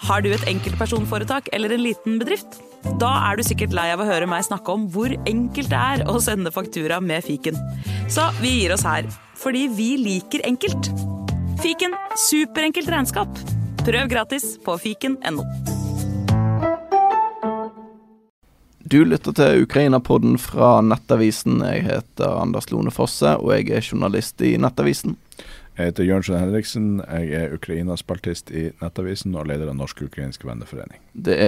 Har du et enkeltpersonforetak eller en liten bedrift? Da du sikkert lei av å høre meg snakke om hvor enkelt det å sende faktura med fiken. Så vi gir oss her, fordi vi liker enkelt. Fiken, superenkelt regnskap. Prøv gratis på fiken.no. Du lytter til Ukraina-podden fra Nettavisen. Jeg heter Anders Lone Fosse, og jeg journalist i Nettavisen. Jeg heter Jørgen Henriksen, jeg Ukraina-spaltist i Nettavisen og leder av Norsk-Ukrainsk Venneforening. Det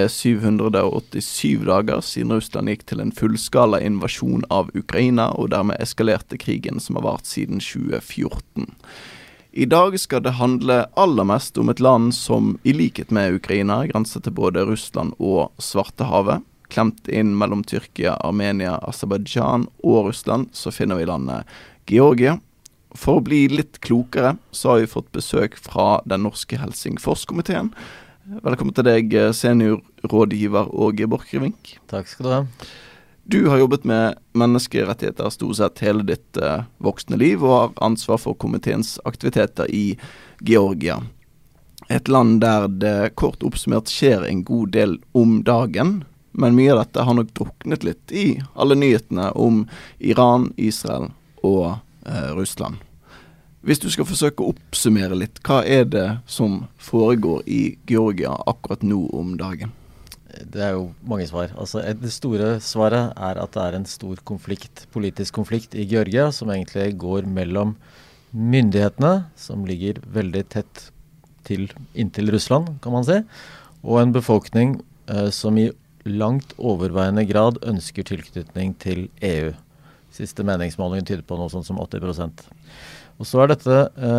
787 dager siden Russland gikk til en fullskala invasjon av Ukraina, og dermed eskalerte krigen som har vart siden 2014. I dag skal det handle aller mest om et land som, i likhet med Ukraina, grenser til både Russland og Svartehavet. Klemt inn mellom Tyrkia, Armenia, Aserbajdsjan og Russland, så finner vi landet Georgia. For å bli litt klokere, så har vi fått besøk fra den norske Helsingforskomiteen. Velkommen til deg, seniorrådgiver Åge Borchgrevink. Takk skal du ha. Du har jobbet med menneskerettigheter stort sett hele ditt voksne liv, og har ansvar for komiteens aktiviteter i Georgia. Et land der det kort oppsummert skjer en god del om dagen, men mye av dette har nok druknet litt i alle nyhetene om Iran, Israel og Russland. Hvis du skal forsøke å oppsummere litt, hva det som foregår i Georgia akkurat nå om dagen? Det jo mange svar. Altså, det store svaret at det en stor konflikt, politisk konflikt i Georgia, som egentlig går mellom myndighetene, som ligger veldig tett inntil Russland, kan man si, og en befolkning som i langt overveiende grad ønsker tilknytning til EU. Siste meningsmålingen tyder på noe sånt som 80%. Og så dette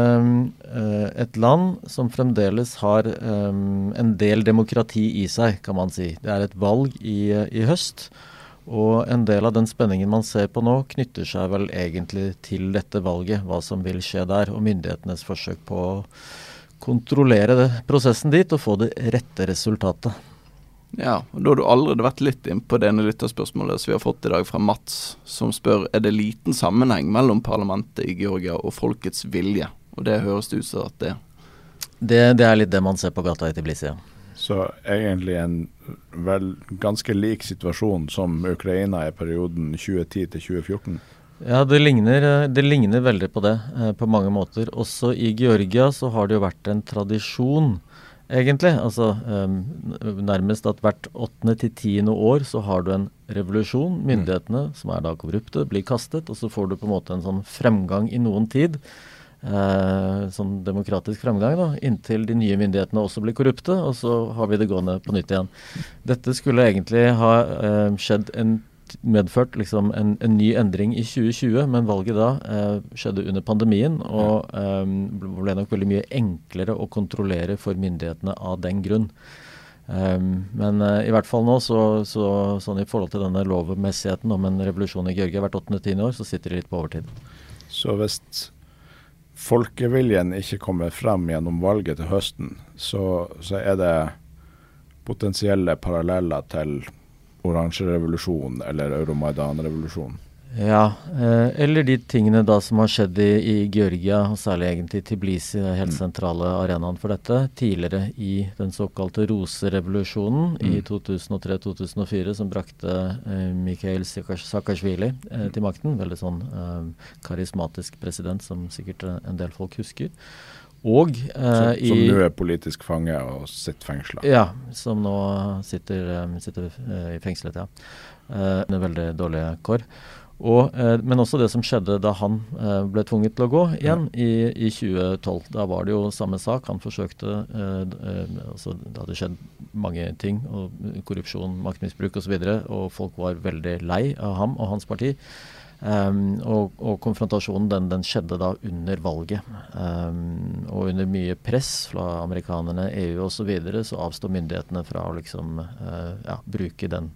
et land som fremdeles har en del demokrati i seg, kan man si. Det et valg i høst, og en del av den spenningen man ser på nå knytter seg vel egentlig til dette valget, hva som vil skje der, og myndighetenes forsøk på å kontrollere prosessen dit og få det rette resultatet. Ja, og da har du allerede vært litt inn på det ene lytterspørsmålet som vi har fått i dag fra Mats, som spør, det liten sammenheng mellom parlamentet i Georgia og folkets vilje? Og det høres ut som at det. Det litt det man ser på gata i Tbilisi, ja. Så egentlig en vel ganske lik situasjon som Ukraina i perioden 2010 til 2014? Ja, det ligner veldig på det, på mange måter. Også i Georgia så har det jo vært en tradisjon, egentlig, altså nærmest at hvert 8. til 10. år så har du en revolusjon, myndighetene som da korrupte, blir kastet, og så får du på en måte en sånn fremgang i noen tid, sånn demokratisk fremgang da, inntil de nye myndighetene også blir korrupte, og så har vi det gående på nytt igjen. Dette skulle egentlig ha skjedd medført liksom en ny endring i 2020, men valget da skjedde under pandemien, og ble nok veldig mye enklere å kontrollere for myndighetene av den grunn. Men i hvert fall nå, sånn i forhold til denne lovmessigheten om en revolusjon i Georgia hvert 8. til 10. år, så sitter de litt på overtid. Så hvis folkeviljen ikke kommer frem gjennom valget til høsten, så det potensielle paralleller til Oransje-revolusjon eller Euromaidan-revolusjon. Ja, eller de tingene da som har skjedd i Georgia, og særlig egentlig Tbilisi, helt sentrale arenaen for dette, tidligere i den såkalte roserevolusjonen i 2003-2004, som brakte Mikhail Saakashvili til makten, veldig sånn karismatisk president som sikkert en del folk husker. Og, som nå politisk fange og sitter fengslet. Ja, som nå sitter i fengselet, ja. Under veldig dårlige kår. Men også det som skjedde da han ble tvunget til å gå igjen i 2012. Da var det jo samme sak. Han forsøkte, altså, det hadde skjedd mange ting, og korrupsjon, maktmisbruk og så videre, og folk var veldig lei av ham og hans parti. Og konfrontasjonen den skjedde da under valget, og under mye press fra amerikanerne, EU og så videre, så avstod myndighetene fra å liksom bruke den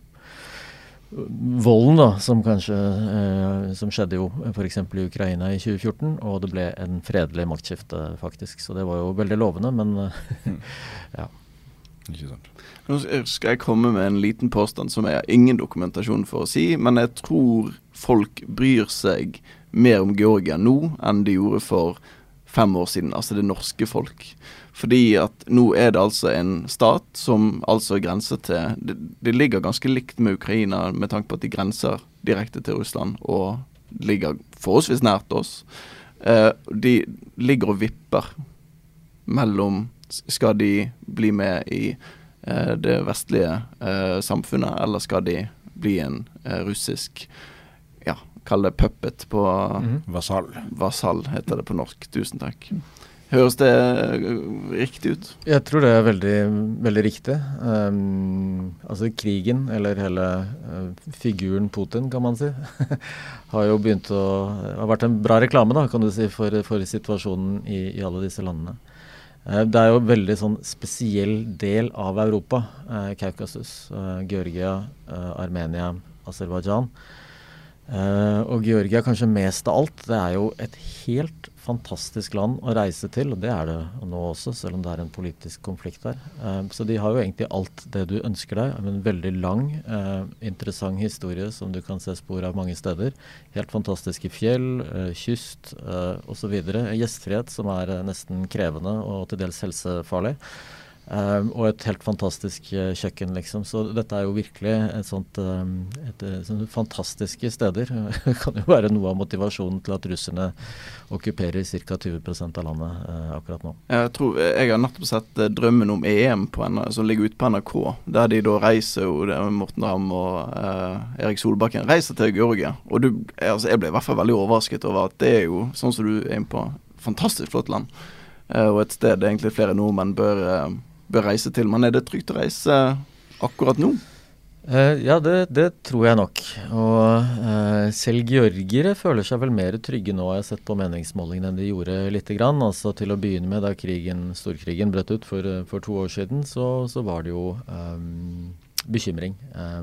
volden da, som kanskje som skjedde jo for eksempel i Ukraina i 2014, og det ble en fredelig maktskifte faktisk, så det var jo veldig lovende, men ja. Ikke sant. Nå skal jeg komme med en liten påstand som jeg har ingen dokumentasjon for å si, men jeg tror folk bryr seg mer om Georgia nå enn de gjorde for 5 år siden, altså det norske folk. Fordi at nå det altså en stat som altså grenser til, det ligger ganske likt med Ukraina med tanke på at de grenser direkte til Russland og ligger forholdsvis nært oss. De ligger og vipper mellom, skal de bli med i det vestlige samfunnet, eller skal de bli en russisk, ja, kall det puppet på Vasall. Vasall heter det på norsk. Tusen takk. Høres det riktig ut? Jeg tror det veldig, veldig riktig. Altså krigen, eller hele figuren Putin, kan man si, har jo har vært en bra reklame, da, kan du si, for situasjonen i alle disse landene. Det jo en veldig sånn spesiell del av Europa, Kaukasus, Georgia, Armenia, Aserbajdsjan. Og Georgia kanskje mest av alt, det jo et helt fantastisk land å reise til, og det det nå også, selv om det en politisk konflikt der. Så de har jo egentlig alt det du ønsker deg, en veldig lang, interessant historie som du kan se spor av mange steder. Helt fantastiske fjell, kyst og så videre. Gjestfrihet som nesten krevende og til dels helsefarlig. Og et helt fantastisk kjøkken, liksom. Så dette jo virkelig sånne fantastiske steder. Det kan jo være noe av motivasjonen til at russerne okkuperer ca. 20% av landet akkurat nå. Jeg har nettopp sett drømmen om EM som ligger ute på NRK, der de da reiser, Morten Ramm og Erik Solbakken reiser til Georgia. Og jeg ble i hvert fall veldig overrasket over at det jo, sånn som du inne på, fantastisk flott land. Og et sted egentlig flere nordmenn bør reise til, men det trygt å reise akkurat nå? Ja, det tror jeg nok. Og selv georgere føler seg vel mer trygge nå, har jeg sett på meningsmålingene enn de gjorde litt grann. Altså til å begynne med, da storkrigen brøt ut for 2 år siden, så var det jo bekymring.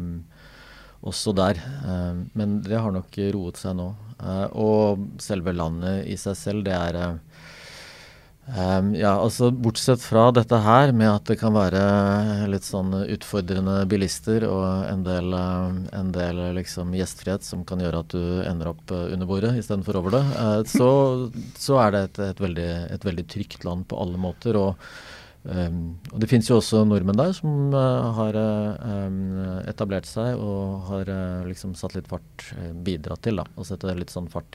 Også der. Men det har nok roet seg nå. Og selve landet i seg selv, det ja, altså bortsett fra dette her med at det kan være litt sånn utfordrende bilister og en del liksom gjestfrihet som kan gjøre at du ender opp under bordet i stedet for over det, så det et veldig trygt land på alle måter, og det finnes jo også nordmenn der som har etablert seg og har liksom satt litt fart, bidratt til da, å sette litt sånn fart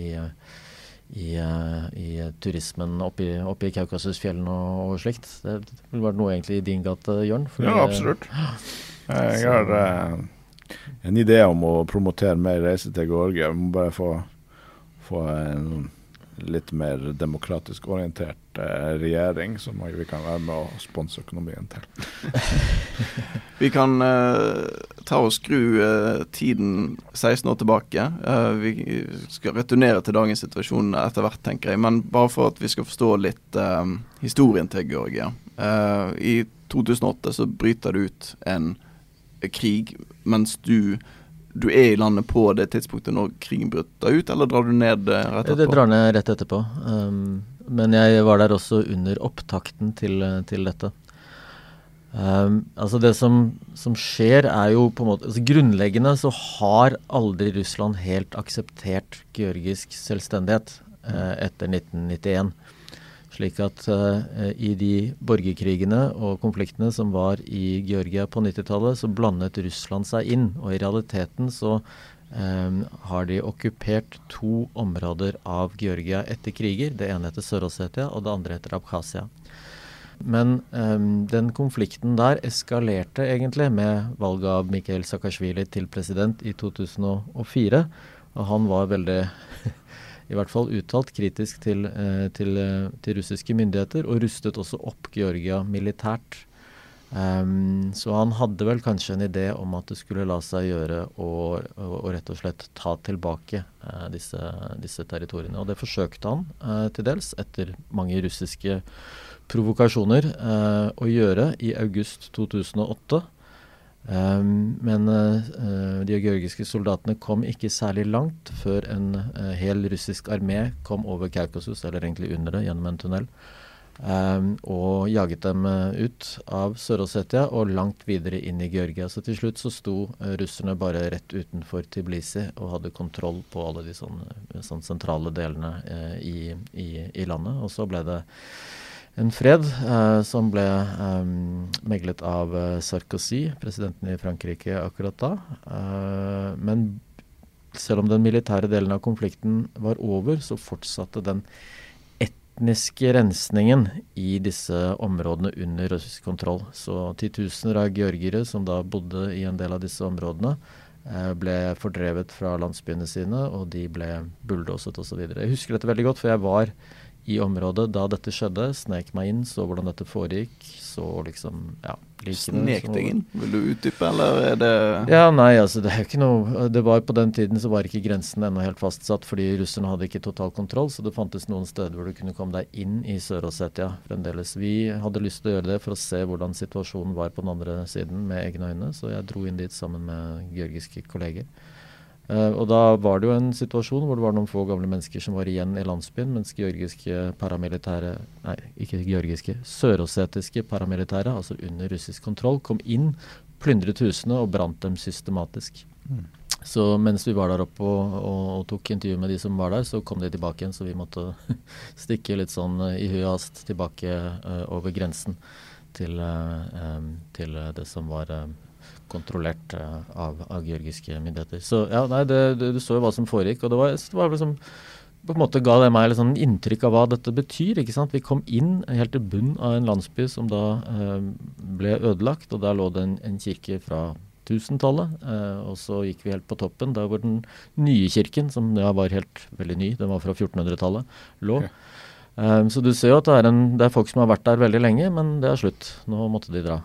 i turismen oppi Kaukasusfjellen og slikt. Det vil være noe egentlig i din gate, Jørn? Ja, absolutt. Jeg har en idé om å promotere mer reise til Georgia. Vi må bare få en litt mer demokratisk orientert regjering som vi kan være med å sponse økonomien til. Vi kan ta og skru tiden 16 år tilbake. Vi skal returnere til dagens situasjon etter hvert, tenker jeg. Men bare for at vi skal forstå litt historien til Georgia. I 2008 så bryter det ut en krig, mens du i landet på det tidspunktet når krigen bryter ut, eller drar du ned rett etterpå? Det drar ned rett etterpå. Men jeg var der også under opptakten til dette. Altså det som skjer jo på en måte, altså grunnleggende så har aldri Russland helt akseptert georgisk selvstendighet etter 1991. Slik at i de borgerkrigene og konfliktene som var i Georgia på 90-tallet, så blandet Russland seg inn, og i realiteten så har de okkupert 2 områder av Georgia etter kriger. Det ene heter Sør-Ossetia, og det andre heter Abkhazia. Men den konflikten der eskalerte egentlig med valget av Mikhail Saakashvili til president i 2004, og han var veldig i hvert fall uttalt kritisk til russiske myndigheter, og rustet også opp Georgia militært. Så han hadde vel kanskje en idé om at det skulle la seg gjøre og rett og slett ta tilbake disse territoriene. Og det forsøkte han til dels, etter mange russiske provokasjoner, å gjøre i august 2008. Men de georgiske soldatene kom ikke særlig langt før en hel russisk armé kom over Kaukasus, eller egentlig under det, gjennom en tunnel. og jaget dem ut av Sør-Ossetia og langt videre inn i Georgia. Så til slutt så sto russerne bare rett utenfor Tbilisi og hadde kontroll på alle de sånn sentrale delene i landet. Og så ble det en fred som ble meglet av Sarkozy, presidenten i Frankrike akkurat da. Men selv om den militære delen av konflikten var over, så fortsatte den etniske rensningen i disse områdene under russisk kontroll. Så titusener av georgere som da bodde i en del av disse områdene, ble fordrevet fra landsbyene sine, og de ble bulldoset og så videre. Jeg husker dette veldig godt, for jeg var i området da dette skjedde, snek meg inn, så hvordan dette foregikk, så liksom, ja. Snek deg inn? Vil du utdype, eller er det... Ja, nei, altså det er ikke noe, det var på den tiden så var ikke grensen ennå helt fastsatt, fordi russerne hadde ikke total kontroll, så det fantes noen steder hvor du kunne komme deg inn i Sør-Ossetia fremdeles. Vi hadde lyst til å gjøre det for å se hvordan situasjonen var på den andre siden med egne øyne, så jeg dro inn dit sammen med georgiske kolleger. Og da var det jo en situasjon hvor det var noen få gamle mennesker som var igjen i landsbyen, mens georgiske paramilitære, nei, ikke georgiske, sør-ossetiske paramilitære, altså under russisk kontroll, kom inn, plyndret husene og brant dem systematisk. Så mens vi var der oppe og tok intervju med de som var der, så kom de tilbake igjen, så vi måtte stikke litt sånn i hui og hast tilbake over grensen til det som var kontrollert av georgiske myndigheter. Så ja, nei, du så jo hva som foregikk, og det var liksom, på en måte ga det meg litt sånn inntrykk av hva dette betyr, ikke sant? Vi kom inn helt til bunn av en landsby som da ble ødelagt, og der lå det en kirke fra 1000-tallet, og så gikk vi helt på toppen, der hvor den nye kirken, som ja, var helt veldig ny, den var fra 1400-tallet, lå. Okay. Så du ser jo at det er folk som har vært der veldig lenge, men det er slutt. Nå måtte de dra.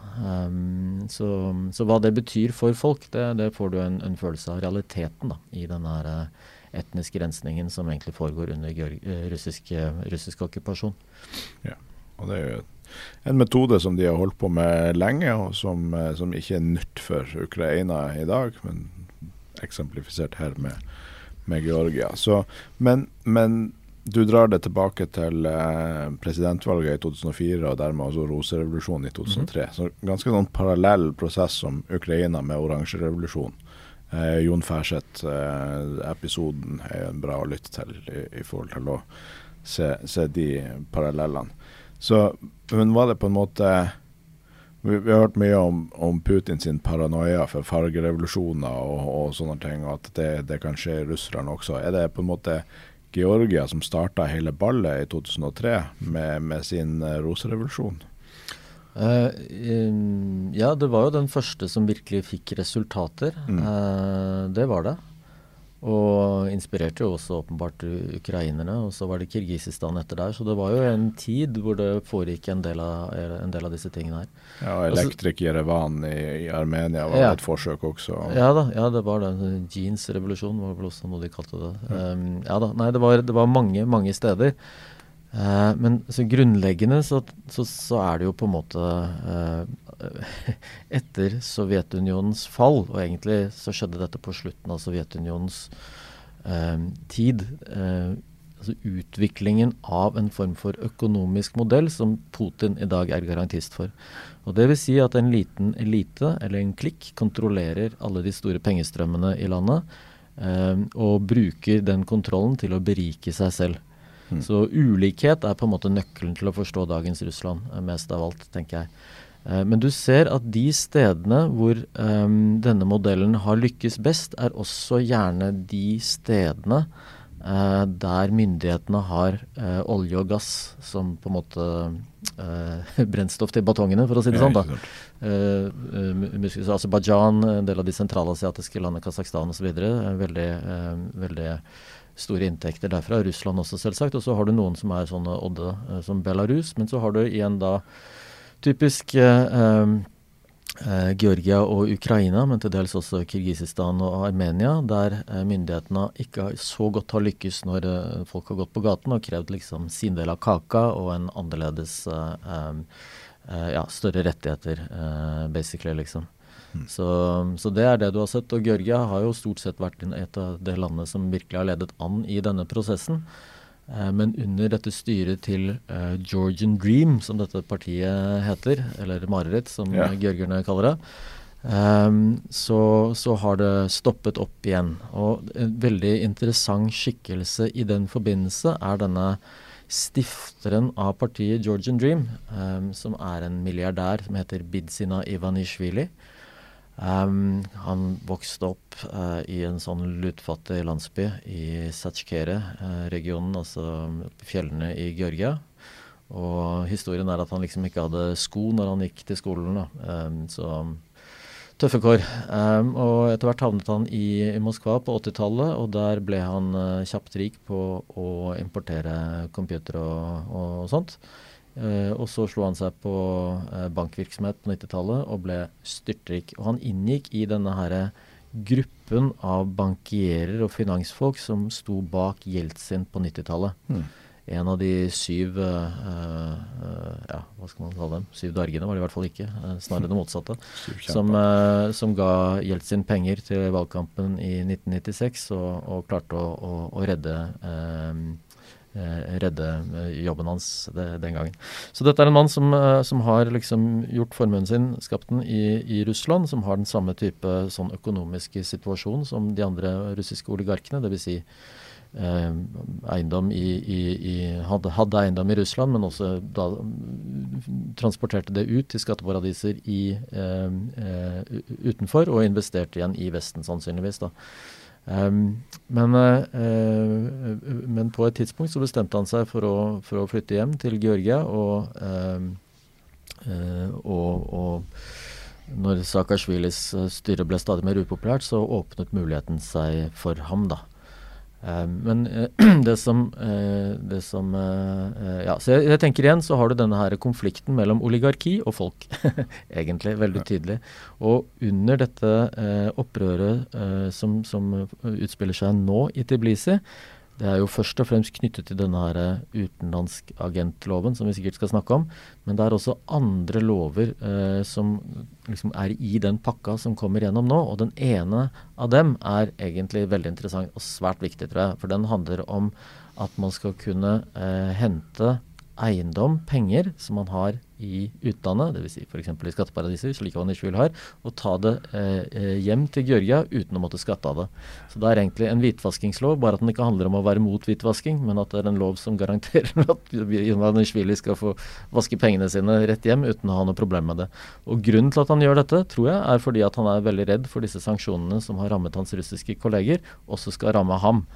Så hva det betyr for folk, det får du en følelse av realiteten da, i denne etniske rensningen som egentlig foregår under russisk okkupasjon. Ja, og det er jo en metode som de har holdt på med lenge, og som ikke er nytt for Ukraina i dag, men eksemplifisert her med Georgia. Så, men du drar det tilbake til presidentvalget i 2004 og dermed også roserevolusjonen i 2003. Så ganske sånn parallell prosess som Ukraina med oransjerevolusjon. Jon Færseth-episoden er bra å lytte til i forhold til å se de parallellene. Så, men var det på en måte... Vi har hørt mye om Putin sin paranoia for fargerevolusjoner og sånne ting, og at det kan skje i Russland også. Er det på en måte... Georgia som startet hele ballet i 2003 med sin roserevolusjon? Ja, det var jo den første som virkelig fikk resultater. Det var det. Og inspirerte jo også åpenbart ukrainerne, og så var det Kirgisistan etter der. Så det var jo en tid hvor det foregikk en del av disse tingene her. Ja, elektrik Yerevan i Armenia var et forsøk også. Ja, det var det. Jeans-revolusjon var vel også noe de kalte det. Ja da, nei, det var mange steder. Men så grunnleggende så er det jo på en måte etter Sovjetunionens fall, og egentlig så skjedde dette på slutten av Sovjetunionens tid, altså utviklingen av en form for økonomisk modell som Putin i dag er garantist for. Og det vil si at en liten elite eller en klikk kontrollerer alle de store pengestrømmene i landet, og bruker den kontrollen til å berike seg selv. Så ulikhet er på en måte nøkkelen til å forstå dagens Russland, mest av alt, tenker jeg. Men du ser at de stedene hvor denne modellen har lykkes best, er også gjerne de stedene der myndighetene har olje og gass som på en måte brennstoff til batongene, for å si det sånn da. Aserbajdsjan, en del av de sentralasiatiske landene, Kazakhstan og så videre, veldig store inntekter derfra, Russland også selvsagt, og så har du noen som er sånne odde som Belarus, men så har du igjen da typisk Georgia og Ukraina, men til dels også Kirgisistan og Armenia, der myndighetene ikke så godt har lykkes når folk har gått på gaten og krevd liksom sin del av kaka og en annerledes, større rettigheter, basically liksom. Så det er det du har sett, og Georgia har jo stort sett vært et av de landene som virkelig har ledet an i denne prosessen. Men under dette styret til Georgian Dream, som dette partiet heter, eller Mareritt, som georgierne kaller det, så har det stoppet opp igjen. Og en veldig interessant skikkelse i den forbindelse denne stifteren av partiet Georgian Dream, som en milliardær som heter Bidzina Ivanishvili. Han vokste opp i en sånn lutfattig landsby i Sachkere-regionen, altså fjellene i Georgia. Og historien at han liksom ikke hadde sko når han gikk til skolen, så tøffe kår. Og etter hvert havnet han i Moskva på 80-tallet, og der ble han kjapt rik på å importere computer og sånt. Og så slo han seg på bankvirksomhet på 90-tallet og ble styrtrik. Og han inngikk i denne her gruppen av bankierer og finansfolk som sto bak Jeltsin på 90-tallet. En av de 7, hva skal man kalle dem? 7 dvergene var det i hvert fall ikke, snarere det motsatte, som ga Jeltsin penger til valgkampen i 1996 og klarte å redde jobben hans den gangen. Så dette en mann som har liksom gjort formuen sin, skapt den i Russland, som har den samme type sånn økonomiske situasjon som de andre russiske oligarkene, det vil si eiendom hadde eiendom i Russland, men også da transporterte det ut til skatteparadiser utenfor og investerte igjen i Vesten sannsynligvis da. Men på et tidspunkt så bestemte han seg for å flytte hjem til Georgia og når Saakashvilis styre ble stadig mer upopulært så åpnet muligheten seg for ham da. Men så jeg tenker igjen så har du denne her konflikten mellom oligarki og folk egentlig veldig tydelig og under dette opprøret som utspiller seg nå i Tbilisi det jo først og fremst knyttet til denne her utenlandsk agentloven som vi sikkert skal snakke om, men det også andre lover som liksom i den pakka som kommer gjennom nå, og den ene av dem egentlig veldig interessant og svært viktig, tror jeg, for den handler om at man skal kunne hente eiendom, penger som man har i utlandet, det vil si for eksempel i skatteparadiser, slik Ivanishvili har, og ta det hjem til Georgia uten å måtte skatte av det. Så det egentlig en hvitvaskingslov, bare at den ikke handler om å være mot hvitvasking, men at det en lov som garanterer at Ivanishvili skal få vaske pengene sine rett hjem uten å ha noe problem med det. Og grunnen til at han gjør dette, tror jeg, fordi at han veldig redd for disse sanksjonene som har rammet hans russiske kolleger, også skal ramme ham.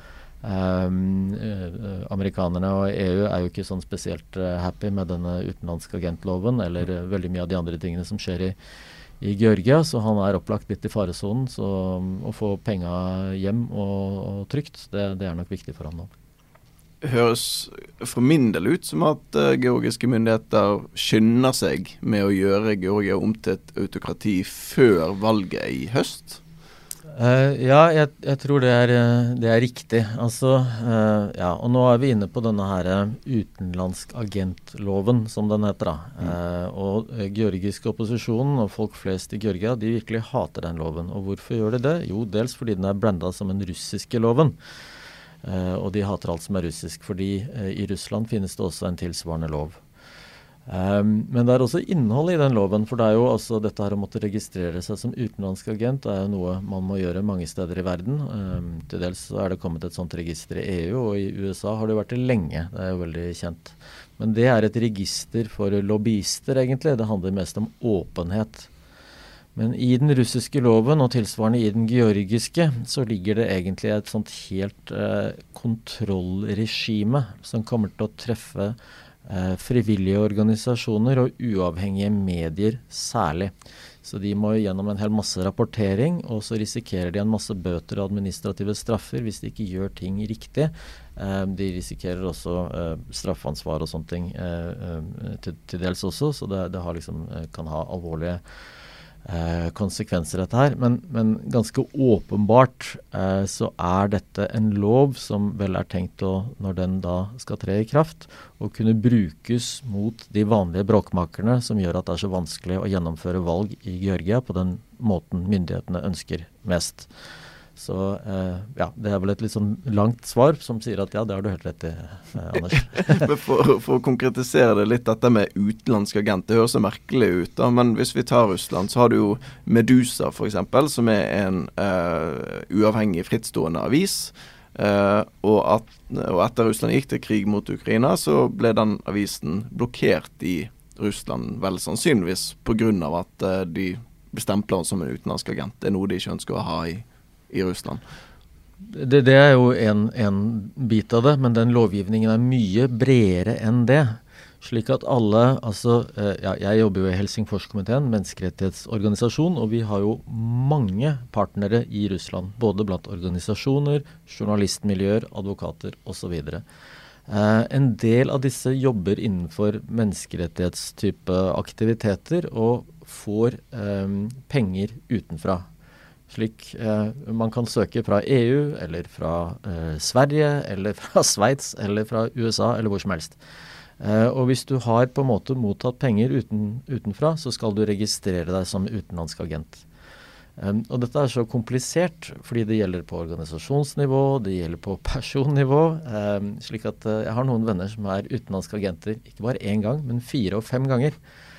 Amerikanerne og EU jo ikke sånn spesielt happy med denne utenlandske agentloven eller veldig mye av de andre tingene som skjer i Georgia, så han opplagt litt i faresonen, så å få penger hjem og trygt, det nok viktig for han nå. Høres for min del ut som at georgiske myndigheter skynder seg med å gjøre Georgia om til et autokrati før valget i høst. Jeg tror det riktig. Altså, og nå vi inne på denne her utenlandsk agentloven, som den heter da. Og georgisk opposisjon og folk flest i Georgia, de virkelig hater den loven. Og hvorfor gjør de det? Jo, dels fordi den blendet som en russiske loven. Og de hater alt som russisk, fordi i Russland finnes det også en tilsvarende lov. Men det også innhold i den loven, for det jo altså dette her å måtte registrere seg som utenlandsk agent, det jo noe man må gjøre mange steder i verden. Til dels så det kommet et sånt register i EU, og i USA har det vært det lenge, det jo veldig kjent. Men det et register for lobbyister egentlig, det handler mest om åpenhet. Men i den russiske loven, og tilsvarende i den georgiske, så ligger det egentlig et sånt helt kontrollregime som kommer til å treffe frivillige organisasjoner og uavhengige medier særlig. Så de må gjennom en hel masse rapportering, og så risikerer de en masse bøter og administrative straffer hvis de ikke gjør ting riktig. De risikerer også straffansvar og sånne ting til dels også, så det har liksom, kan ha alvorlige konsekvenser dette her, men ganske åpenbart så dette en lov som vel tenkt å, når den da skal tre i kraft, å kunne brukes mot de vanlige bråkmakerne som gjør at det så vanskelig å gjennomføre valg i Georgia på den måten myndighetene ønsker mest. Så det vel et litt sånn langt svar som sier at ja, det har du helt rett i, Anders. Men for å konkretisere det litt, dette med utenlandsk agent, det høres så merkelig ut da, men hvis vi tar Russland, så har du jo Medusa for eksempel, som en uavhengig frittstående avis, og etter Russland gikk til krig mot Ukraina, så ble den avisen blokkert i Russland, vel sannsynligvis på grunn av at de bestempler som en utenlandsk agent. Det noe de ikke ønsker å ha i Russland. Det jo en bit av det, men den lovgivningen mye bredere enn det. Slik at alle, jeg jobber jo i Helsingforskomiteen, menneskerettighetsorganisasjon, og vi har jo mange partnere i Russland, både blant organisasjoner, journalistmiljøer, advokater og så videre. En del av disse jobber innenfor menneskerettighetstype aktiviteter og får penger utenfra. Slik man kan søke fra EU, eller fra Sverige, eller fra Sveits, eller fra USA, eller hvor som helst. Og hvis du har på en måte mottatt penger utenfra, så skal du registrere deg som utenlandsk agent. Og dette så komplisert, fordi det gjelder på organisasjonsnivå, det gjelder på personnivå, slik at jeg har noen venner som utenlandske agenter, ikke bare 1 gang, men 4 og 5 ganger.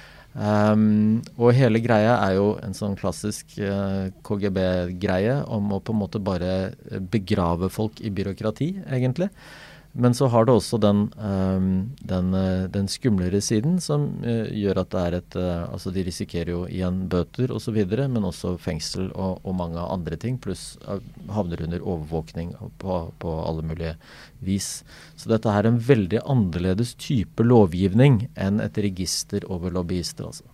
Og hele greia jo en sånn klassisk KGB-greie om å på en måte bare begrave folk i byråkrati, egentlig. Men så har det også den skumlere siden som gjør at det altså de risikerer jo igjen bøter og så videre, men også fengsel og mange andre ting, pluss havner under overvåkning på alle mulige vis. Så dette en veldig annerledes type lovgivning enn et register over lobbyister, altså.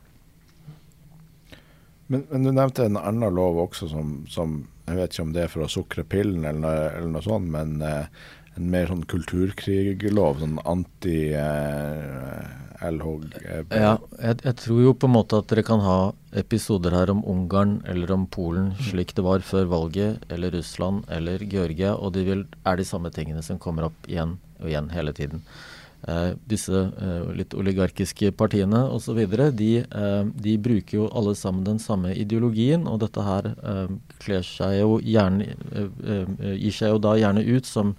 Men du nevnte en annen lov også som jeg vet ikke om det for å sukre pillen eller noe sånt, men en mer sånn kulturkriglov, sånn anti-LHG. Ja, jeg tror jo på en måte at dere kan ha episoder her om Ungarn eller om Polen, slik det var før valget, eller Russland eller Georgia, og det de samme tingene som kommer opp igjen og igjen hele tiden. Disse litt oligarkiske partiene og så videre, de bruker jo alle sammen den samme ideologien, og dette her gir seg jo da gjerne ut som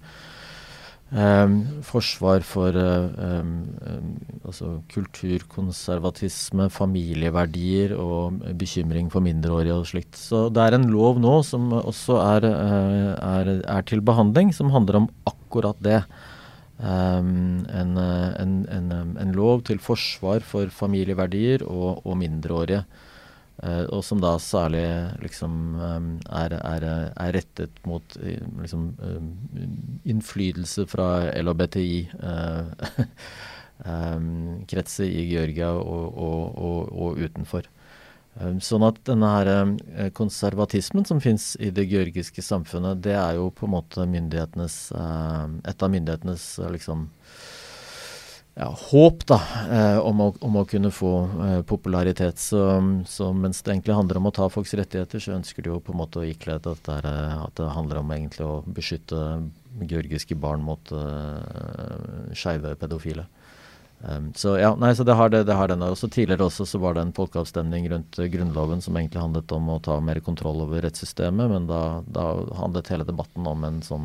forsvar for altså kulturkonservatisme, familieverdier og bekymring for mindreårige og slikt. Så det en lov nå som også til behandling, som handler om akkurat det. En lov til forsvar for familieverdier og mindreårige, og som da særlig liksom rettet mot liksom innflytelse fra LHBTI kretser i Georgia og utenfor. Sånn at denne her konservatismen som finnes i det georgiske samfunnet, det jo på en måte et av myndighetenes liksom håp da, om å kunne få popularitet. Så mens det egentlig handler om å ta folks rettigheter, så ønsker de jo på en måte å ikle at det handler om egentlig å beskytte georgiske barn mot skeive pedofile. Så det har den. Også tidligere så var det en folkeavstemning rundt grunnloven som egentlig handlet om å ta mer kontroll over rettssystemet, men da handlet hele debatten om en sånn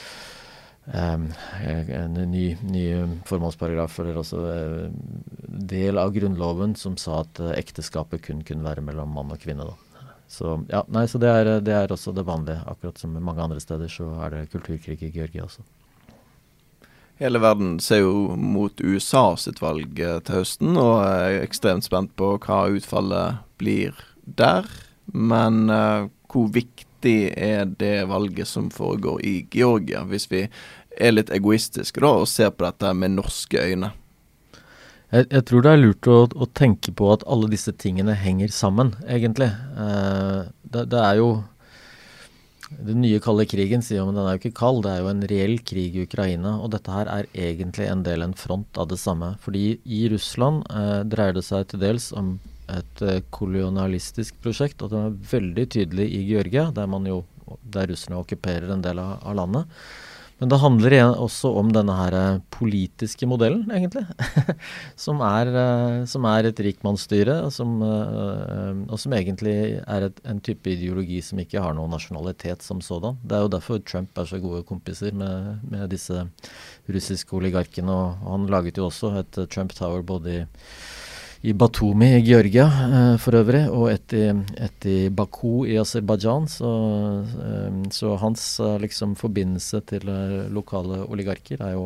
en ny formålsparagraf eller også del av grunnloven som sa at ekteskapet kun kunne være mellom mann og kvinne da. Så så det også det vanlige, akkurat som i mange andre steder så det kulturkrig i Georgia også. Hele verden ser jo mot USA sitt valg til høsten, og ekstremt spent på hva utfallet blir der. Men hvor viktig det valget som foregår i Georgia, hvis vi litt egoistiske da, og ser på dette med norske øyne? Jeg tror det lurt å tenke på at alle disse tingene henger sammen, egentlig. Det jo den nye kalde krigen, sier man, den jo ikke kald, det jo en reell krig i Ukraina, og dette her egentlig en front av det samme. Fordi i Russland dreier det seg til dels om et kolonialistisk prosjekt, og det veldig tydelig i Georgia, der russerne okkuperer en del av landet. Men det handler igjen også om denne her politiske modellen, egentlig, som er et rikmannsstyre, og som egentlig er en type ideologi som ikke har noen nasjonalitet som sådan. Det er jo derfor Trump er så gode kompiser med disse russiske oligarkene, og han laget jo også et Trump Tower både i Batumi i Georgia for øvrig, og et i Baku i Aserbajdsjan, så hans liksom forbindelse til lokale oligarker har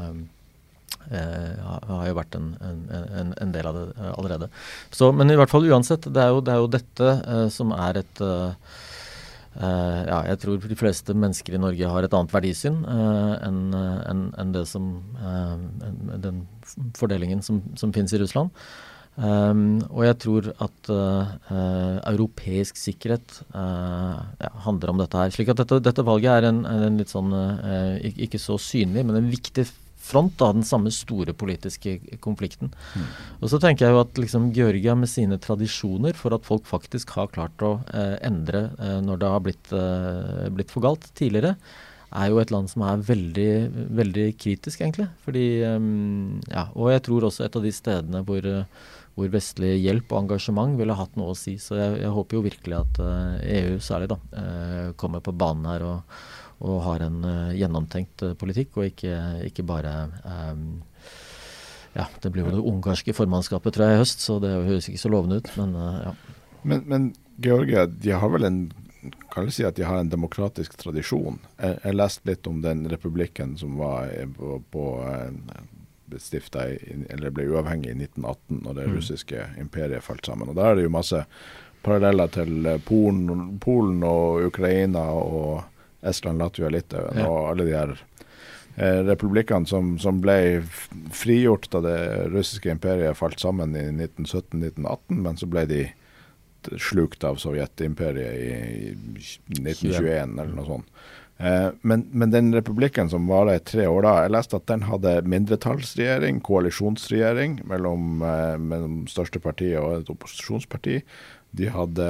jo vært en del av det allerede. Så, men i hvert fall uansett, det er jo dette som er et jeg tror de fleste mennesker i Norge har et annet verdisyn enn det som den fordelingen som finnes i Russland. Og jeg tror at europeisk sikkerhet handler om dette her. Slik at dette valget er en litt sånn, ikke så synlig, men en viktig front av den samme store politiske konflikten. Og så tenker jeg jo at liksom Georgia med sine tradisjoner for at folk faktisk har klart å endre når det har blitt for galt tidligere, er jo et land som er veldig, veldig kritisk egentlig. Fordi, og jeg tror også et av de stedene hvor vestlig hjelp og engasjement ville hatt noe å si. Så jeg håper jo virkelig at EU særlig da, kommer på banen her og har en gjennomtenkt politikk, og ikke bare det blir jo det ungarske formannskapet tror jeg i høst, så det høres ikke så lovende ut, men ja. Men Georgia, de har vel kan jeg si at de har en demokratisk tradisjon. Jeg leste litt om den republikken som var eller ble uavhengig i 1918 når det russiske imperiet falt sammen. Og der er det jo masse paralleller til Polen og Ukraina og Estland, Latvia, Litauen og alle de her republikkene som ble frigjort da det russiske imperiet falt sammen i 1917-1918, men så ble de slukt av Sovjetimperiet i 1921 eller noe sånt. Men den republikken som var i 3 år da, jeg leste at den hadde mindretallsregjering, koalisjonsregjering mellom største partiet og et opposisjonsparti. De hadde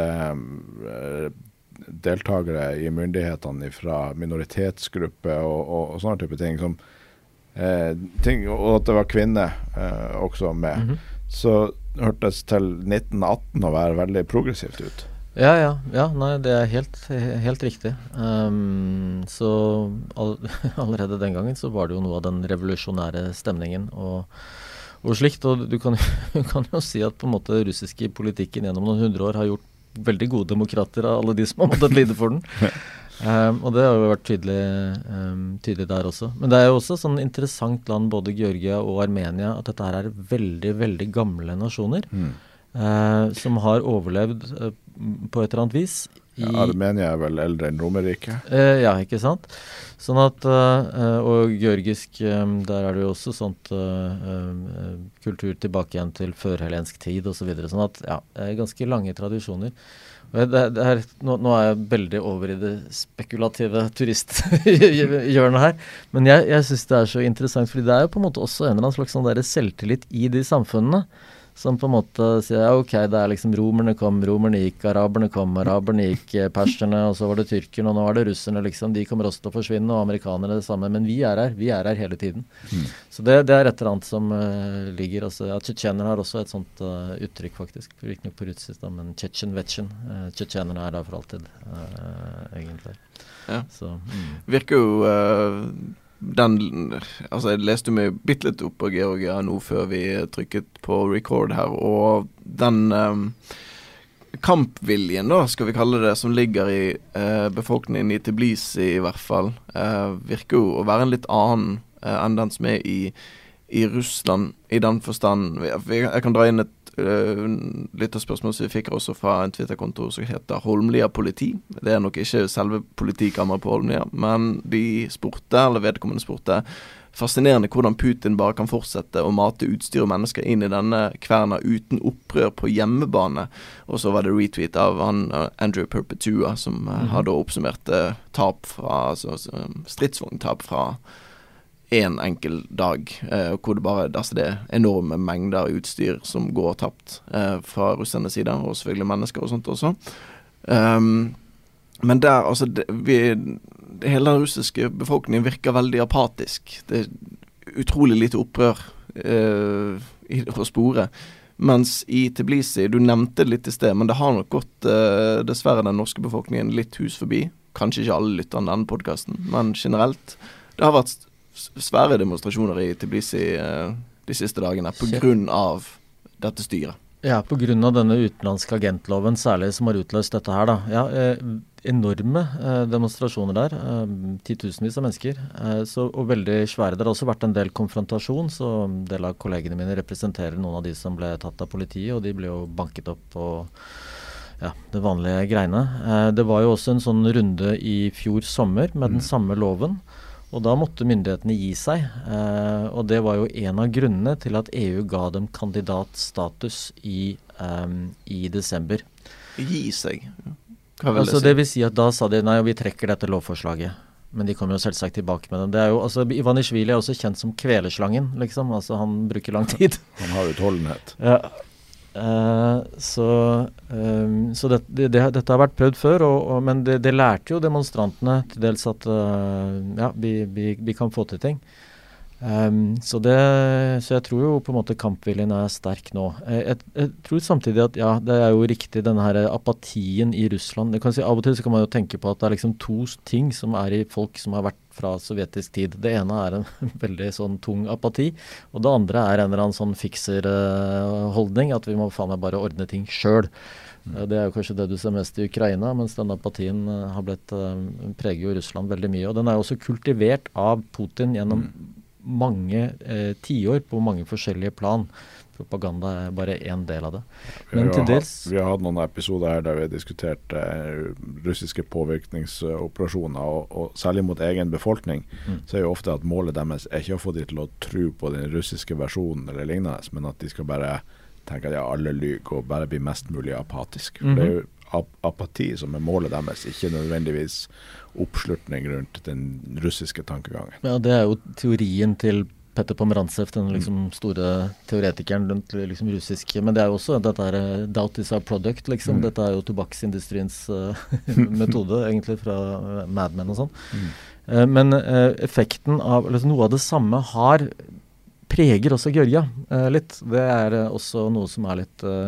deltagere i myndighetene fra minoritetsgrupper og sånne type ting, og at det var kvinner også med. Så hørtes til 1918 å være veldig progressivt ut. Ja, nei, det er helt riktig. Så allerede den gangen så var det jo noe av den revolusjonære stemningen og slikt, og du kan jo si at på en måte russiske politikken gjennom noen 100 år har gjort veldig gode demokrater av alle de som har måttet lide for den. Og det har jo vært tydelig der også. Men det er jo også sånn interessant land, både Georgia og Armenia, at dette her er veldig, veldig gamle nasjoner som har overlevd på et eller annet vis. Armenia er vel eldre enn Romerriket? Ja, ikke sant? Sånn at, og georgisk, der er det jo også sånt kultur tilbake igjen til førhelensk tid og så videre. Sånn at, ganske lange tradisjoner. Nå er jeg veldig over i det spekulative turisthjørnet her, men jeg synes det er så interessant, fordi det er jo på en måte også en eller annen slags sånn der selvtillit i de samfunnene, som på en måte sier, ok, det er liksom romerne gikk, araberne gikk, perserne, og så var det tyrkerne, og nå er det russerne, liksom, de kommer også til å forsvinne, og amerikanerne det samme, men vi er her hele tiden. Så det er et eller annet som ligger, altså, tsjetsjenere har også et sånt uttrykk faktisk, ikke noe på russisk da, men tsjetsjenerne er der for alltid, egentlig. Ja. Så, virker jo... jeg leste meg bitte litt opp på Georgia nå før vi trykket på record her, og den kampviljen da, skal vi kalle det, som ligger i befolkningen i Tbilisi i hvert fall, virker jo å være en litt annen enn den som er i Russland, i den forstand. Jeg kan dra inn et litt av spørsmål som vi fikk også fra en Twitter-konto som heter Holmlia politi. Det er nok ikke selve politikammeret på Holmlia, men vedkommende spurte fascinerende hvordan Putin bare kan fortsette å mate utstyr og mennesker inn i denne kverna uten opprør på hjemmebane. Og så var det retweet av Andrew Perpetua som hadde oppsummert stridsvogntap fra en enkel dag, hvor det er enorme mengder utstyr som går tapt fra russernes side, og selvfølgelig mennesker og sånt også. Men der, altså, hele den russiske befolkningen virker veldig apatisk. Det utrolig lite opprør å spore. Mens i Tbilisi, du nevnte det litt i sted, men det har nok gått dessverre den norske befolkningen litt hus forbi. Kanskje ikke alle lytter av denne podcasten, men generelt. Det har vært svære demonstrasjoner i Tbilisi de siste dagene på grunn av dette styret. Ja, på grunn av denne utenlandske agentloven særlig som har utløst dette her da. Ja, enorme demonstrasjoner der, titusenvis av mennesker, og veldig svære. Det har også vært en del konfrontasjon, så en del av kollegene mine representerer noen av de som ble tatt av politiet, og de ble jo banket opp på det vanlige greiene. Det var jo også en sånn runde i fjor sommer med den samme loven, og da måtte myndighetene gi seg, og det var jo en av grunnene til at EU ga dem kandidatstatus i desember. Gi seg? Altså, det vil si at da sa de, nei, vi trekker dette lovforslaget. Men de kommer jo selvsagt tilbake med det. Det er jo, altså, Ivanishvili er også kjent som kvelerslangen, liksom. Altså, han bruker lang tid. Han har utholdenhet. Ja. Så dette har vært prøvd før, men det lærte jo demonstrantene til dels at vi kan få til ting. Så jeg tror jo på en måte kampviljen er sterk nå. Jeg tror samtidig at det er jo riktig denne her apatien i Russland. Jeg kan si, av og til så kan man jo tenke på at det er liksom to ting som er i folk som har vært fra sovjetisk tid. Det ene er en veldig sånn tung apati, og det andre er en eller annen sånn fikserholdning, at vi må faen meg bare ordne ting selv. Det er jo kanskje det du ser mest i Ukraina, mens den apatien har preger jo Russland veldig mye, og den er jo også kultivert av Putin gjennom mange tiår på mange forskjellige plan. Propaganda er bare en del av det. Men vi har hatt noen episoder her der vi har diskutert russiske påvirkningsoperasjoner, og særlig mot egen befolkning, så er jo ofte at målet deres er ikke å få de til å tro på den russiske versjonen eller lignende, men at de skal bare tenke at alle lyger og bare bli mest mulig apatisk. For det er jo apati som er målet deres, ikke nødvendigvis oppslutning rundt den russiske tankegangen. Ja, det er jo teorien til Petter Pomerantsev, den liksom store teoretikeren rundt liksom russiske, men det er jo også dette her doubt is our product, liksom. Dette er jo tobakksindustriens metode, egentlig fra Mad Men og sånn. Men effekten av, noe av det samme preger også Georgia litt. Det er også noe som er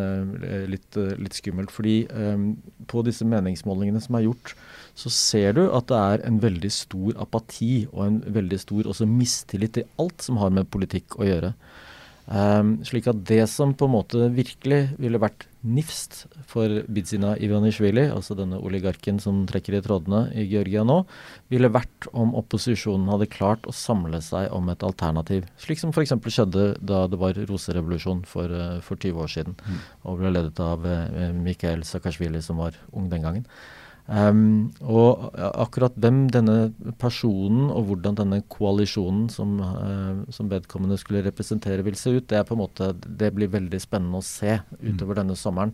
litt skummelt, fordi på disse meningsmålingene som er gjort, så ser du at det er en veldig stor apati og en veldig stor også mistillit til alt som har med politikk å gjøre. Slik at det som på en måte virkelig ville vært nifst for Bidzina Ivanishvili, altså denne oligarken som trekker i trådene i Georgia nå, ville vært om opposisjonen hadde klart å samle seg om et alternativ. Slik som for eksempel skjedde da det var roserevolusjon for 20 år siden, og ble ledet av Mikhail Saakashvili som var ung den gangen. Og akkurat hvem denne personen og hvordan denne koalisjonen som vedkommende skulle representere vil se ut, det er på en måte, det blir veldig spennende å se utover denne sommeren.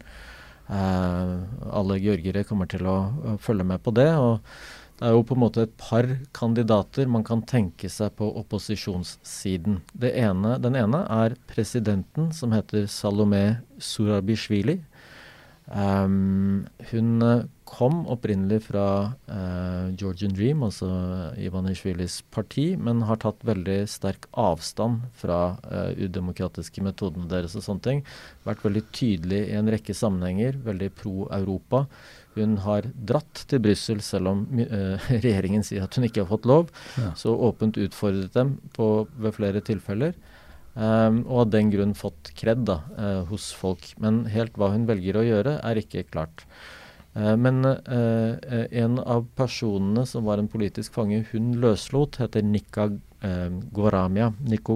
Alle georgere kommer til å følge med på det, og det er jo på en måte et par kandidater man kan tenke seg på opposisjonssiden. Den ene er presidenten som heter Salome Zurabishvili. Hun kom opprinnelig fra Georgian Dream, altså Ivanishvilis parti, men har tatt veldig sterk avstand fra udemokratiske metodene deres og sånne ting. Vært veldig tydelig i en rekke sammenhenger, veldig pro-Europa. Hun har dratt til Brussel, selv om regjeringen sier at hun ikke har fått lov, så åpent utfordret dem ved flere tilfeller. Og av den grunn fått kred hos folk. Men helt hva hun velger å gjøre er ikke klart. Men en av personene som var en politisk fange hun løslot, heter Niko Gvaramia.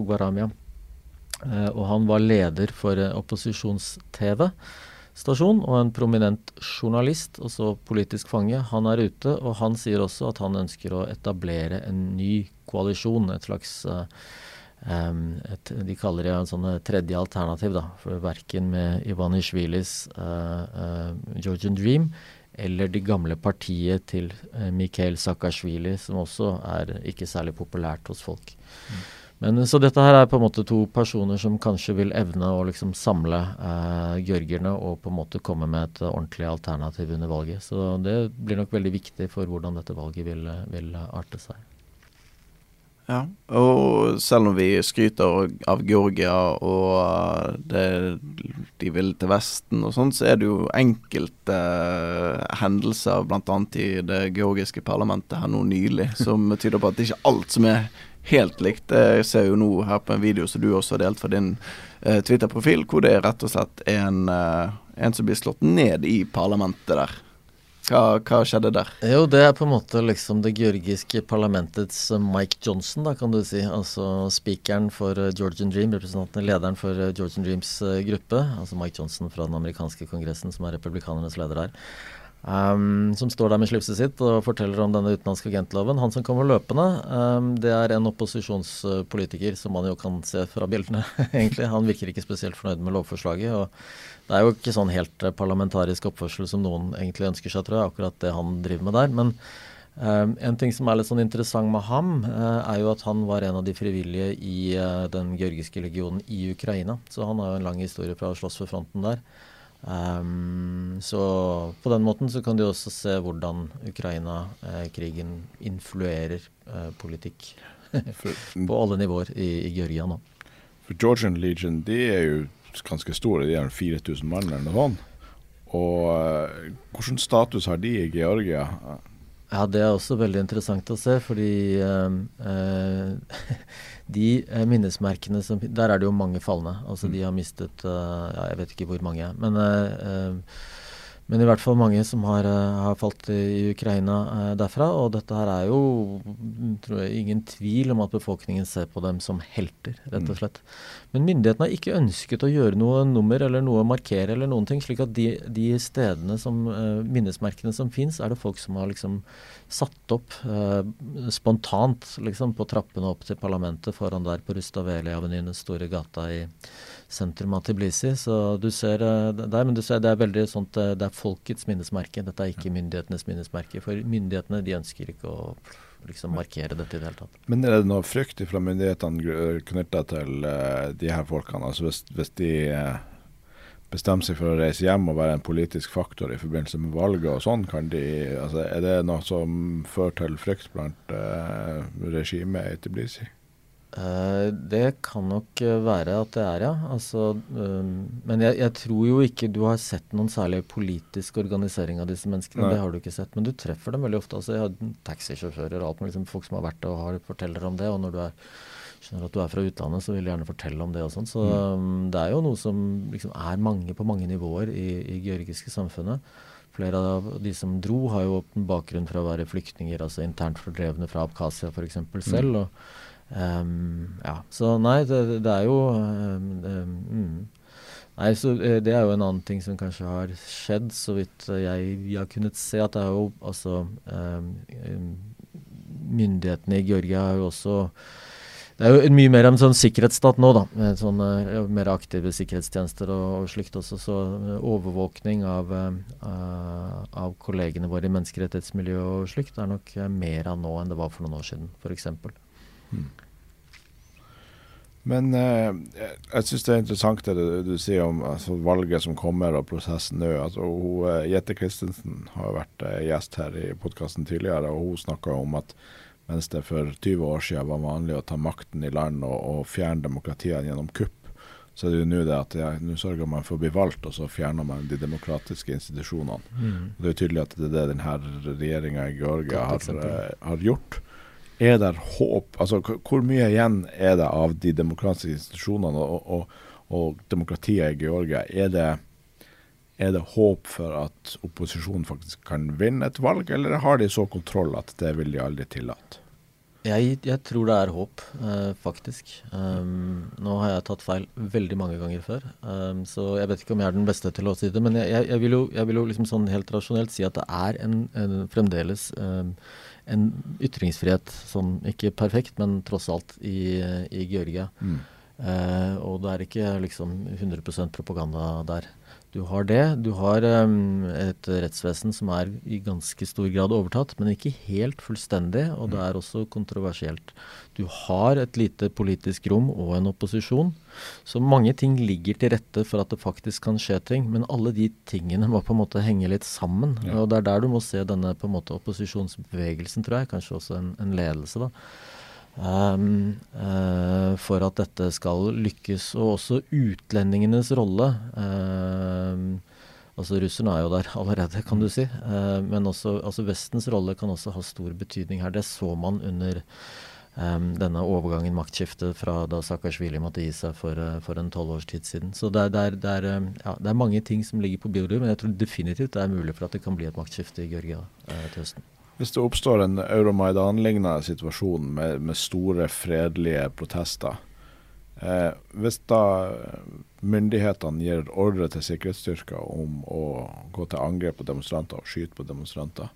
Og han var leder for opposisjons-TV-stasjon og en prominent journalist, også politisk fange. Han er ute, og han sier også at han ønsker å etablere en ny koalisjon, et slags de kaller det en sånn tredje alternativ da, for hverken med Ivanishvilis Georgian Dream eller de gamle partiet til Mikhail Saakashvili, som også er ikke særlig populært hos folk. Men så dette her på en måte to personer som kanskje vil evne å liksom samle georgierne og på en måte komme med et ordentlig alternativ under valget. Så det blir nok veldig viktig for hvordan dette valget vil arte seg. Ja, og selv om vi skryter av Georgia og de vil til Vesten og sånt, så det jo enkelte hendelser, blant annet i det georgiske parlamentet her nå nylig, som tyder på at det ikke alt som helt likt. Jeg ser jo nå her på en video som du også har delt fra din Twitter-profil, hvor det rett og slett en som blir slått ned i parlamentet der. Hva skjedde der? Jo, det på en måte liksom det georgiske parlamentets Mike Johnson, da kan du si. Altså speakeren for Georgian Dream, representanten, lederen for Georgian Dreams gruppe. Altså Mike Johnson fra den amerikanske kongressen, som republikanernes leder der. Som står der med slipset sitt og forteller om denne utenlandske agentloven. Han som kommer løpende, det en opposisjonspolitiker som man jo kan se fra bildene, egentlig. Han virker ikke spesielt fornøyd med lovforslaget, og det jo ikke sånn helt parlamentarisk oppførsel som noen egentlig ønsker seg, tror jeg, akkurat det han driver med der. Men en ting som litt sånn interessant med ham, jo at han var en av de frivillige i den georgiske legionen i Ukraina. Så han har jo en lang historie fra å slåss for fronten der. Så på den måten så kan du også se hvordan Ukraina-krigen influerer politikk på alle nivåer i Georgia nå. For Georgian Legion, de jo ganske store, de 4000 mann eller noe sånt. Og hvordan status har de i Georgia? Ja, det også veldig interessant å se, fordi de minnesmerkene som, der det jo mange falne. Altså de har mistet, jeg vet ikke hvor mange, men i hvert fall mange som har falt i Ukraina derfra, og dette her jo, tror jeg, ingen tvil om at befolkningen ser på dem som helter, rett og slett. Men myndighetene har ikke ønsket å gjøre noe nummer eller noe markere eller noen ting, slik at de stedene som, minnesmerkene som finnes, det folk som har liksom satt opp spontant liksom, på trappene opp til parlamentet foran der på Rustaveli-avenyen, den store gata i sentrum av Tbilisi. Så du ser der, men du ser det veldig sånt, det folkets minnesmerke, dette ikke myndighetenes minnesmerke, for myndighetene de ønsker ikke å liksom markere dette i det hele tatt. Men det noe frykt fra myndighetene knyttet til de her folkene? Altså hvis de bestemmer seg for å reise hjem og være en politisk faktor i forbindelse med valget og sånn, kan de, altså, det noe som fører til frykt blant regimet i Tbilisi? Det kan nok være at det ja. Altså, men jeg tror jo ikke du har sett noen særlig politisk organisering av disse menneskene. Nei. Det har du ikke sett, men du treffer dem veldig ofte. Altså, jeg har taxisjåfører og alt med liksom, folk som har vært og forteller om det, og når du skjønner at du fra utlandet, så vil de gjerne fortelle om det og sånn. Så det jo noe som liksom mange på mange nivåer i georgiske samfunnet. Flere av de som dro har jo en bakgrunn for å være flyktninger, altså internt fordrevne fra Abkhazia for eksempel selv, og ja, så nei, det jo nei, så det jo en annen ting som kanskje har skjedd, så vidt jeg har kunnet se, at det jo altså myndighetene i Georgia har jo også, det jo mye mer en sånn sikkerhetsstat nå da, med sånne mer aktive sikkerhetstjenester og slikt også, så overvåkning av kollegene våre i menneskerettighetsmiljø og slikt nok mer av nå enn det var for noen år siden, for eksempel. Men jeg synes det interessant det du sier om altså, valget som kommer og prosessen nå. Altså, Jette Christensen har vært gjest her i podcasten tidligere, og hun snakket om at mens det for 20 år siden var vanlig å ta makten i land og fjerne demokratiet gjennom kupp, så det jo nå det at nå sørger man for å bli valgt, og så fjerner man de demokratiske institusjonene. Det jo tydelig at det denne regjeringen i Georgia har gjort. Det håp, altså hvor mye igjen det av de demokratiske institusjonene og demokratiet i Georgia? Er det håp for at opposisjonen faktisk kan vinne et valg, eller har de så kontroll at det vil de aldri tillate? Jeg tror det håp, faktisk. Nå har jeg tatt feil veldig mange ganger før, så jeg vet ikke om jeg den beste til å si det, men jeg vil jo liksom sånn helt rasjonelt si at det fremdeles en ytringsfrihet, sånn ikke perfekt, men tross alt i Georgia. Og det ikke liksom 100% propaganda der. Du har det. Du har et rettsvesen som i ganske stor grad overtatt, men ikke helt fullstendig, og det også kontroversielt. Du har et lite politisk rom og en opposisjon, så mange ting ligger til rette for at det faktisk kan skje ting, men alle de tingene må på en måte henge litt sammen, og det der du må se denne på en måte opposisjonsbevegelsen, tror jeg, kanskje også en ledelse da, for at dette skal lykkes, og også utlendingenes rolle. Altså russerne jo der allerede, kan du si, men også altså Vestens rolle kan også ha stor betydning her. Det så man under denne overgangen, maktskiftet fra da Saakashvili måtte gi seg for en 12 års tid siden. Så det er mange ting som ligger på bordet, men jeg tror definitivt det mulig for at det kan bli et maktskifte i Georgia til høsten. Hvis det oppstår en Euromaidan-lignende situasjon med store fredelige protester, hvis da myndighetene gir ordre til sikkerhetsstyrker om å gå til angrep på demonstranter og skyte på demonstranter,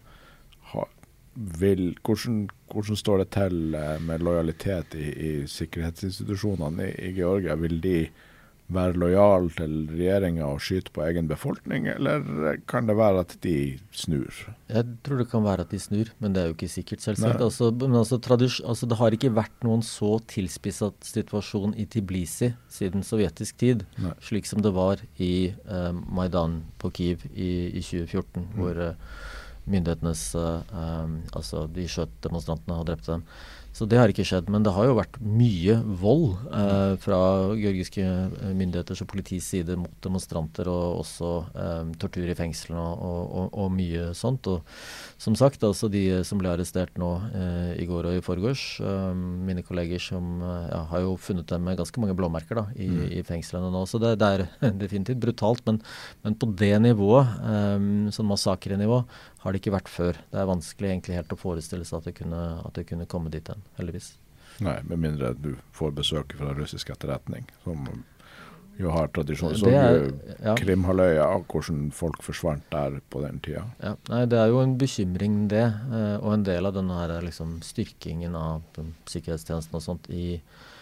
hvordan står det til med lojalitet i sikkerhetsinstitusjonene i Georgia? Vil de være lojale til regjeringen og skyte på egen befolkning, eller kan det være at de snur? Jeg tror det kan være at de snur, men det jo ikke sikkert selvsagt. Det har ikke vært noen så tilspisset situasjon i Tbilisi siden sovjetisk tid, slik som det var i Maidan på Kiev i 2014, hvor myndighetenes, de skjøt demonstrantene og drepte dem. Så det har ikke skjedd, men det har jo vært mye vold fra georgiske myndigheters og politis side mot demonstranter, og også tortur i fengslene og mye sånt. Og som sagt, altså de som ble arrestert nå i går og i forgårs, mine kolleger som har jo funnet dem med ganske mange blåmerker da, i fengslene nå. Så det definitivt brutalt, men på det nivået, sånn massakrenivå, har det ikke vært før. Det vanskelig egentlig helt å forestille seg at det kunne komme dit hen, heldigvis. Nei, med mindre du får besøk fra russisk etterretning, som jo har tradisjon. Så Krimhalvøya, hvordan folk forsvant der på den tida. Ja, nei, det jo en bekymring det, og en del av denne her, liksom, styrkingen av sikkerhetstjenesten og sånt i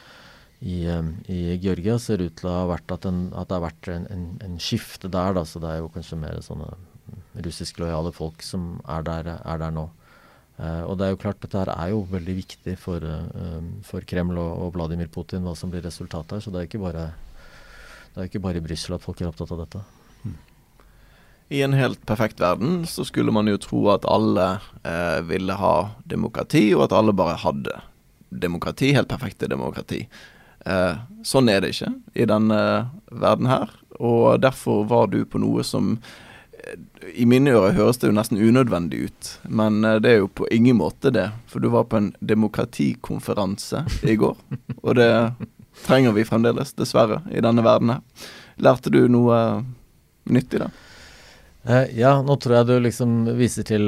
Georgia ser ut til å ha vært at det har vært en skifte der, da, så det jo kanskje mer sånne russisk lojale folk som der nå. Og det jo klart, dette her jo veldig viktig for Kreml og Vladimir Putin, hva som blir resultatet her, så det ikke bare i Brussel at folk opptatt av dette. I en helt perfekt verden så skulle man jo tro at alle ville ha demokrati, og at alle bare hadde demokrati, helt perfekte demokrati. Sånn det ikke i denne verden her, og derfor var du på noe som i mine ører høres det jo nesten unødvendig ut, men det jo på ingen måte det, for du var på en demokratikonferanse i går, og det trenger vi fremdeles, dessverre, i denne verden her. Lærte du noe nyttig da? Nå tror jeg du liksom viser til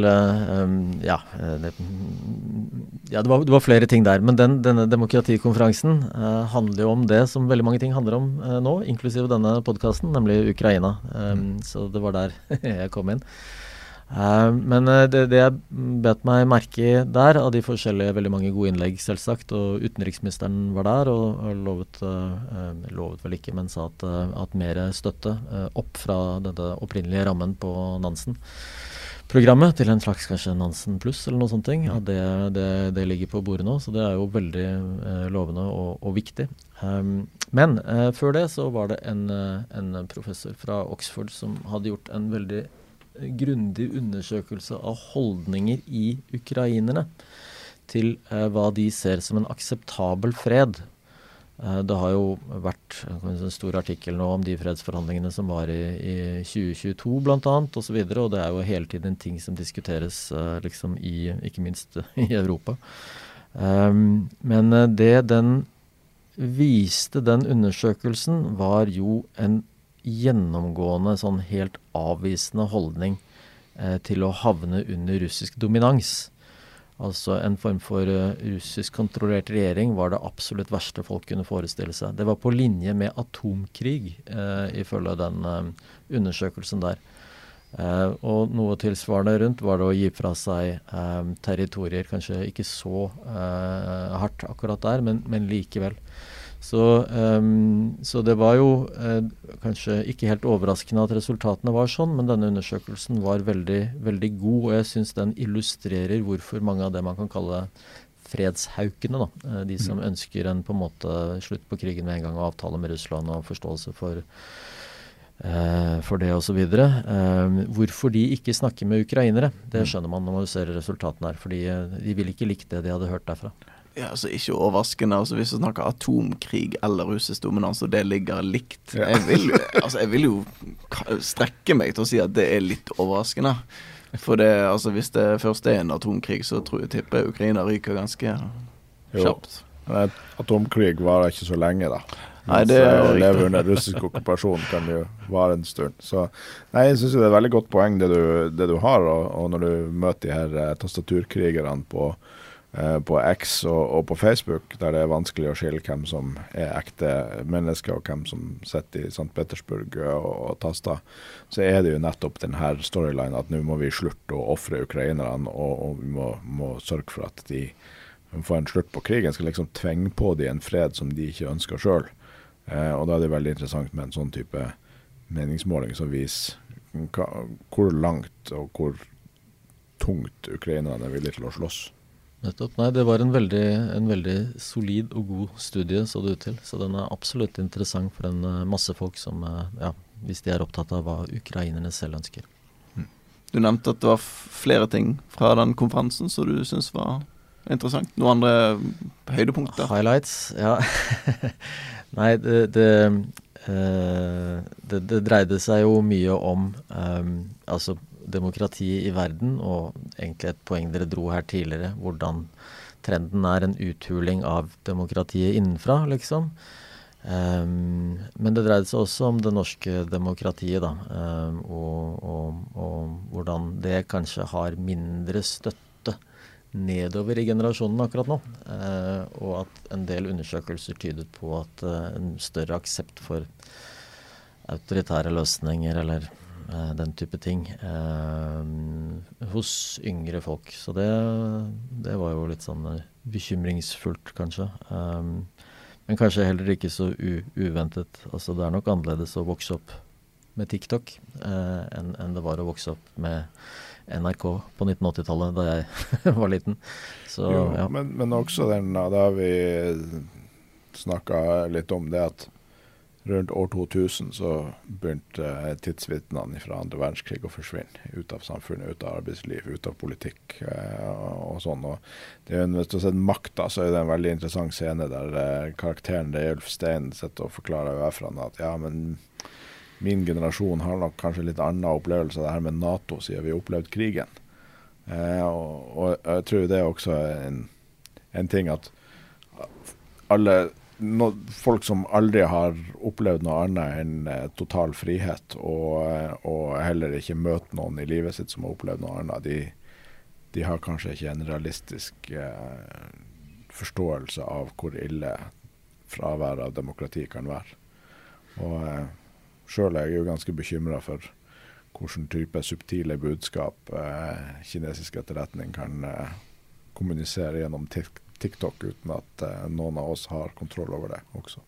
det var flere ting der, men denne demokratikonferansen handler jo om det som veldig mange ting handler om nå, inklusive denne podcasten, nemlig Ukraina. Så det var der jeg kom inn. Men det jeg bet meg merke i der, av de forskjellige veldig mange gode innlegg selvsagt, og utenriksministeren var der og lovet vel ikke, men sa at mer støtte opp fra denne opprinnelige rammen på Nansen-programmet til en slags kanskje Nansen pluss eller noe sånt ting. Det ligger på bordet nå, så det jo veldig lovende og viktig. Men før det så var det en professor fra Oxford som hadde gjort en veldig grundig undersøkelse av holdninger i ukrainerne til hva de ser som en akseptabel fred. Det har jo vært en stor artikkel nå om de fredsforhandlingene som var i 2022 blant annet, og så videre, og det jo hele tiden en ting som diskuteres liksom ikke minst i Europa. Men det den viste, den undersøkelsen, var jo en gjennomgående sånn helt avvisende holdning til å havne under russisk dominans. Altså en form for russisk kontrollert regjering var det absolutt verste folk kunne forestille seg. Det var på linje med atomkrig ifølge den undersøkelsen der. Og noe tilsvarende rundt var det å gi fra seg territorier, kanskje ikke så hardt akkurat der, men likevel. Så det var jo kanskje ikke helt overraskende at resultatene var sånn, men denne undersøkelsen var veldig, veldig god, og jeg synes den illustrerer hvorfor mange av det man kan kalle fredshaukene, da, de som ønsker en på en måte slutt på krigen med en gang og avtale med Russland og forståelse for det og så videre. Hvorfor de ikke snakker med ukrainere, det skjønner man når man ser resultatene her, fordi de ville ikke likt det de hadde hørt derfra. Ja, altså ikke overraskende, altså hvis vi snakker atomkrig eller russisk dominans, og det ligger likt. Ja. Jeg vil jo strekke meg til å si at det er litt overraskende. For det, altså hvis det først er en atomkrig, så tipper Ukraina ryker ganske kjapt. Men atomkrig varer ikke så lenge da. Nei, det å leve under russisk okkupasjon kan jo vare en stund. Så nei, jeg synes det er et veldig godt poeng det du har, og når du møter de her tastaturkrigerne på X og på Facebook, der det er vanskelig å skille hvem som er ekte mennesker og hvem som sitter i St. Petersburg og taster, så er det jo nettopp den her storyline at nå må vi slutte å offre ukrainerne, og vi må sørge for at de får en slutt på krigen, skal liksom tvinge på de en fred som de ikke ønsker selv. Og da er det veldig interessant med en sånn type meningsmåling som viser hvor langt og hvor tungt ukrainerne er villige til å slåss. Nettopp. Nei, det var en veldig solid og god studie, så det ut til. Så den er absolutt interessant for en masse folk som, hvis de er opptatt av hva ukrainerne selv ønsker. Du nevnte at det var flere ting fra den konferansen som du synes var interessant. Noen andre høydepunkter? Highlights, ja. Nei, det dreide seg jo mye om altså demokrati i verden, og egentlig et poeng dere dro her tidligere, hvordan trenden er en uthuling av demokratiet innenfra, liksom. Men det dreide seg også om det norske demokratiet, da, og hvordan det kanskje har mindre støtte nedover i generasjonen akkurat nå, og at en del undersøkelser tydet på at en større aksept for autoritære løsninger eller den type ting hos yngre folk. Så det var jo litt sånn bekymringsfullt kanskje. Men kanskje heller ikke så uventet. Altså det er nok annerledes å vokse opp med TikTok enn det var å vokse opp med NRK på 1980-tallet da jeg var liten. Så, jo, ja. Men også da har vi snakket litt om det at rundt år 2000 så begynte tidsvitnene fra andre verdenskrig å forsvinne ut av samfunnet, ut av arbeidsliv, ut av politikk og sånn. Og det er hvis du har sett Makta, så er det en veldig interessant scene der karakteren Reiulf Steen sitter og forklarer UF-erne at ja, men min generasjon har nok kanskje litt annen opplevelse av det her med NATO siden vi har opplevd krigen. Og jeg tror det er også en ting at folk som aldri har opplevd noe annet enn total frihet, og heller ikke møtt noen i livet sitt som har opplevd noe annet, de har kanskje ikke en realistisk forståelse av hvor ille fravær av demokrati kan være. Og selv er jeg jo ganske bekymret for hvordan type subtile budskap kinesisk etterretning kan kommunisere gjennom TikTok uten at noen av oss har kontroll over det også.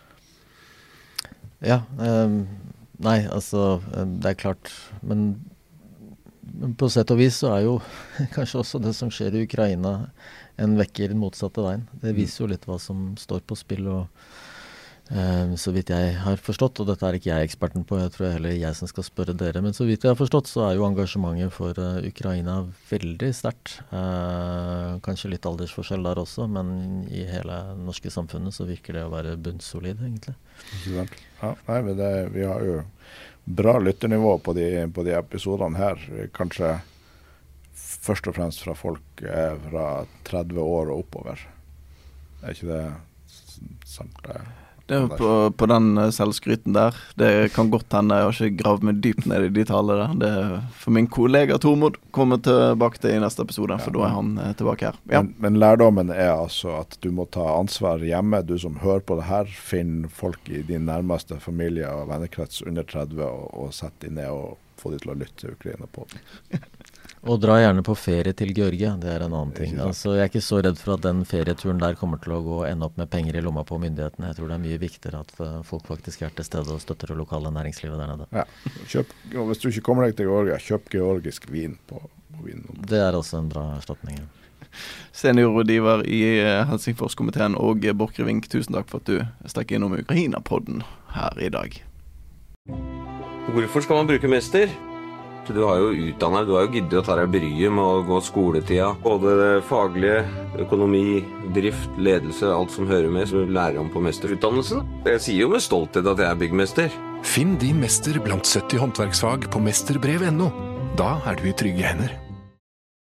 Ja, nei, altså det er klart, men på sett og vis så er jo kanskje også det som skjer i Ukraina en vekker den motsatte veien. Det viser jo litt hva som står på spill, og så vidt jeg har forstått, og dette er ikke jeg eksperten på, jeg tror heller jeg som skal spørre dere, men så vidt jeg har forstått så er jo engasjementet for Ukraina veldig sterkt. Kanskje litt aldersforskjell der også, men i hele norske samfunnet så virker det å være bunnsolid egentlig. Ja, nei, men vi har jo bra lytternivå på de episodene her, kanskje først og fremst fra folk fra 30 år og oppover. Er ikke det sant? Det er på den selvskryten der. Det kan godt hende, jeg har ikke gravd meg dypt ned i de tallene der. Det er for min kollega Tormod kommer tilbake til i neste episode, for da er han tilbake her. Ja. Men lærdommen er altså at du må ta ansvar hjemme. Du som hører på det her, finn folk i din nærmeste familie og vennekrets under 30 og sett de ned og få de til å lytte til Ukraina på den. Og dra gjerne på ferie til Georgia, det en annen ting. Altså, jeg ikke så redd for at den ferieturen der kommer til å ende opp med penger i lomma på myndighetene. Jeg tror det mye viktigere at folk faktisk til stede og støtter det lokale næringslivet der nede. Ja, og hvis du ikke kommer deg til Georgia, kjøp georgisk vin på Vinmonopolet. Det også en bra erstatning. Seniorrådgiver i Helsingforskomiteen og Borchgrevink, tusen takk for at du stakk innom Ukraina-podden her i dag. Hvorfor skal man bruke Mester? Du har jo utdannet, du har jo giddet å ta deg bryet med å gå skoletida. Både det faglige, økonomi, drift, ledelse, alt som hører med, som du lærer om på mesterutdannelsen. Jeg sier jo med stolthet at jeg byggmester. Finn din mester blant 70 håndverksfag på mesterbrev.no. Da du i trygge hender.